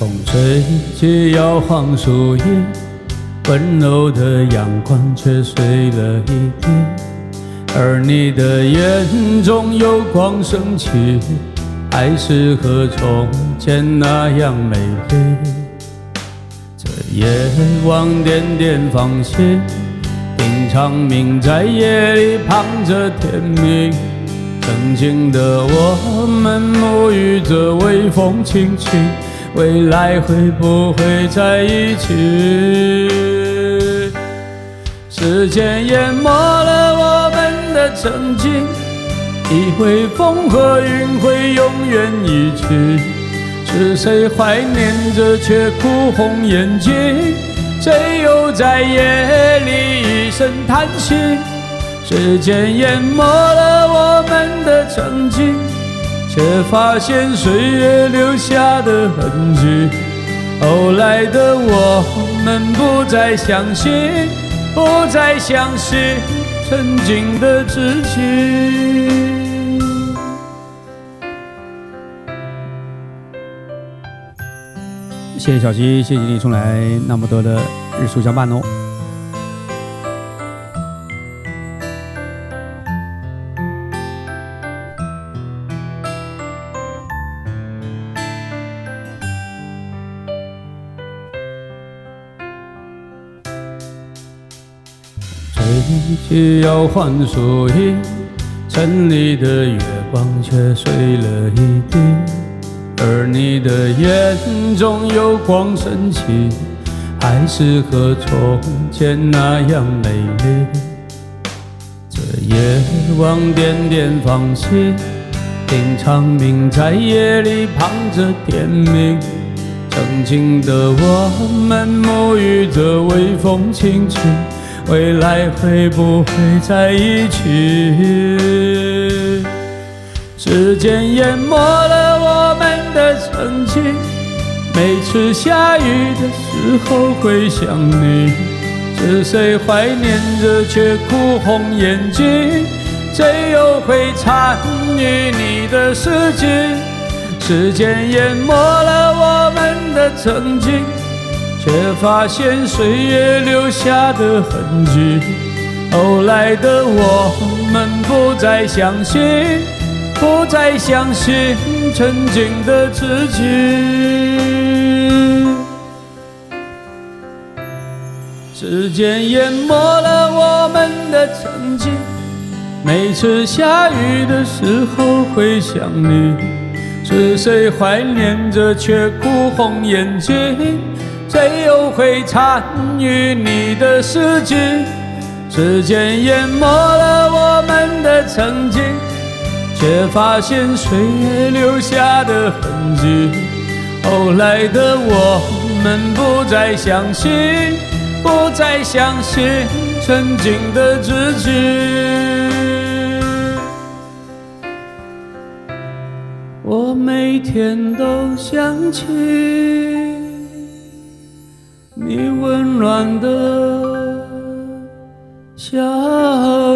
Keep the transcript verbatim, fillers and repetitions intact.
风吹起摇晃树叶，温柔的阳光却碎了一地，而你的眼中有光升起，还是和从前那样美丽。这夜晚点点芳心，听长鸣在夜里淌着甜蜜。曾经的我们沐浴着微风轻轻，未来会不会在一起？时间淹没了我们的曾经，以为风和云会永远一起，是谁怀念着却哭红眼睛？谁又在夜里一声叹息？时间淹没了我们的曾经，却发现岁月留下的痕迹。后来的我们不再相信，不再相信曾经的自己。谢谢小鸡，谢谢你送来那么多的日书相伴哦。吹起摇晃树影，城里的月光却碎了一地，而你的眼中有光升起，还是和从前那样美丽。这夜晚点点芳心，听长鸣在夜里淌着甜蜜。曾经的我们沐浴着微风轻轻，未来会不会在一起？时间淹没了我们的曾经，每次下雨的时候会想你，是谁怀念着却哭红眼睛？谁又会参与你的世界？时间淹没了我们的曾经，却发现岁月留下的痕迹。后来的我们不再相信，不再相信曾经的自己。时间淹没了我们的曾经，每次下雨的时候会想你，是谁怀念着却哭红眼睛？谁又会参与你的世界？时间淹没了我们的曾经，却发现岁月留下的痕迹。后来的我们不再相信，不再相信曾经的自己。我每天都想起你温暖的笑